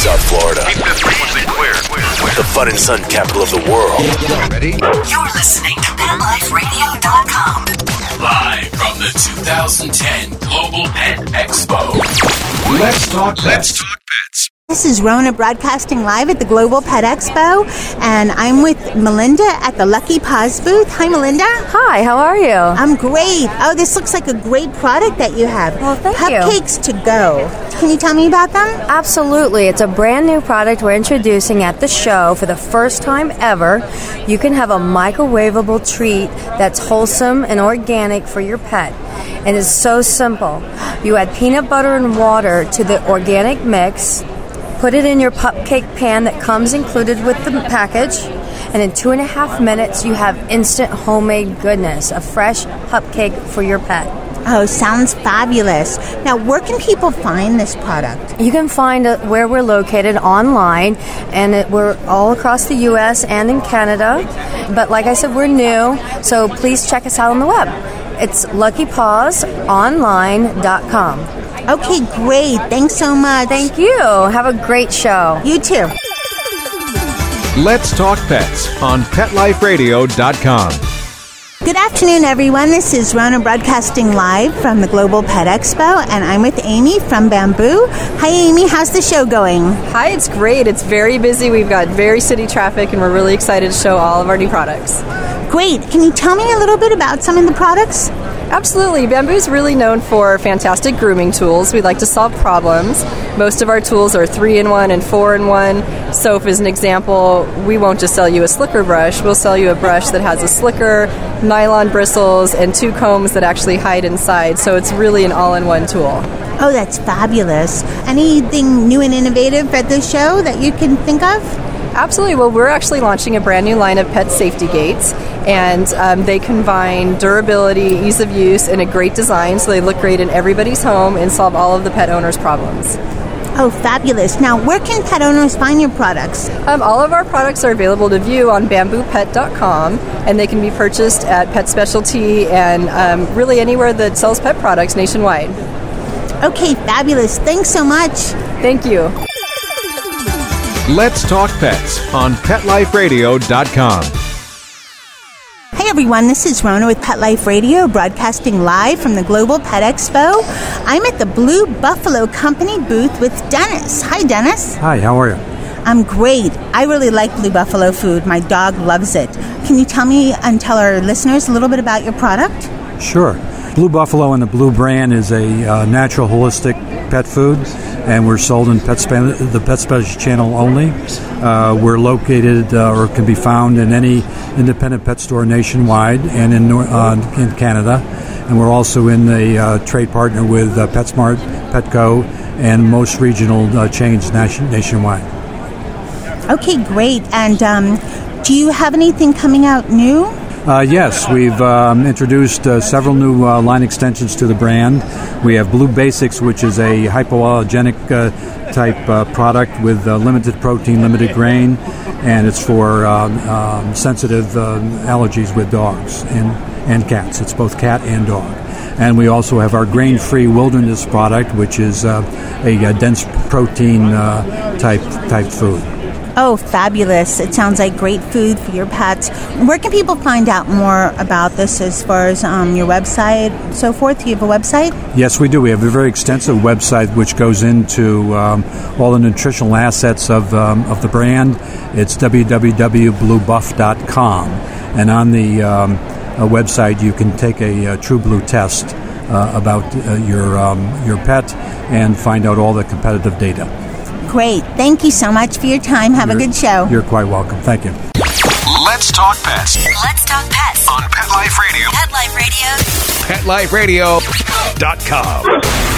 South Florida. Keep this frequency clear. The fun and sun capital of the world. Ready? You're listening to PetLifeRadio.com. Live from the 2010 Global Pet Expo. Let's talk pets. This is Rona broadcasting live at the Global Pet Expo, and I'm with Melinda at the Lucky Paws booth. Hi, Melinda. Hi, how are you? I'm great. Oh, this looks like a great product that you have. Well, thank you. Cupcakes to go. Can you tell me about them? Absolutely. It's a brand new product we're introducing at the show for the first time ever. You can have a microwavable treat that's wholesome and organic for your pet. And it's so simple. You add peanut butter and water to the organic mix. Put it in your cupcake pan that comes included with the package, and in 2.5 minutes you have instant homemade goodness, a fresh cupcake for your pet. Oh, sounds fabulous. Now, where can people find this product? You can find where we're located online, and we're all across the U.S. and in Canada. But like I said, we're new, so please check us out on the web. It's LuckyPawsOnline.com. Okay, great. Thanks so much. Thank you. Have a great show. You too. Let's Talk Pets on PetLifeRadio.com. Good afternoon, everyone. This is Rona broadcasting live from the Global Pet Expo, and I'm with Amy from Bamboo. Hi, Amy. How's the show going? Hi, it's great. It's very busy. We've got very city traffic, and we're really excited to show all of our new products. Great. Can you tell me a little bit about some of the products? Absolutely. Bamboo's really known for fantastic grooming tools. We like to solve problems. Most of our tools are 3-in-1 and 4-in-1. So, as an example, we won't just sell you a slicker brush. We'll sell you a brush that has a slicker, nylon bristles, and 2 combs that actually hide inside. So it's really an all-in-one tool. Oh, that's fabulous. Anything new and innovative at this show that you can think of? Absolutely. Well, we're actually launching a brand new line of pet safety gates, and they combine durability, ease of use, and a great design, so they look great in everybody's home and solve all of the pet owners' problems. Oh, fabulous. Now, where can pet owners find your products? All of our products are available to view on BambooPet.com, and they can be purchased at Pet Specialty and really anywhere that sells pet products nationwide. Okay, fabulous. Thanks so much. Thank you. Let's Talk Pets on PetLifeRadio.com. Hey everyone, this is Rona with Pet Life Radio, broadcasting live from the Global Pet Expo. I'm at the Blue Buffalo Company booth with Dennis. Hi, Dennis. Hi, how are you? I'm great. I really like Blue Buffalo food. My dog loves it. Can you tell me and tell our listeners a little bit about your product? Sure. Blue Buffalo and the Blue brand is a natural, holistic pet food, and we're sold in the Pet Specialty channel only. We're located or can be found in any independent pet store nationwide and in Canada. And we're also in the trade partner with PetSmart, Petco, and most regional chains nationwide. Okay, great. And do you have anything coming out new? Yes, we've introduced several new line extensions to the brand. We have Blue Basics, which is a hypoallergenic type product with limited protein, limited grain, and it's for sensitive allergies with dogs and cats. It's both cat and dog. And we also have our grain-free Wilderness product, which is a dense protein type food. Oh, fabulous. It sounds like great food for your pets. Where can people find out more about this as far as your website and so forth? Do you have a website? Yes, we do. We have a very extensive website which goes into all the nutritional assets of the brand. It's www.bluebuff.com. And on the website, you can take a True Blue test about your pet and find out all the competitive data. Great. Thank you so much for your time. Have a good show. You're quite welcome. Thank you. Let's Talk Pets. Let's Talk Pets On Pet Life Radio. Pet Life Radio. PetLifeRadio.com.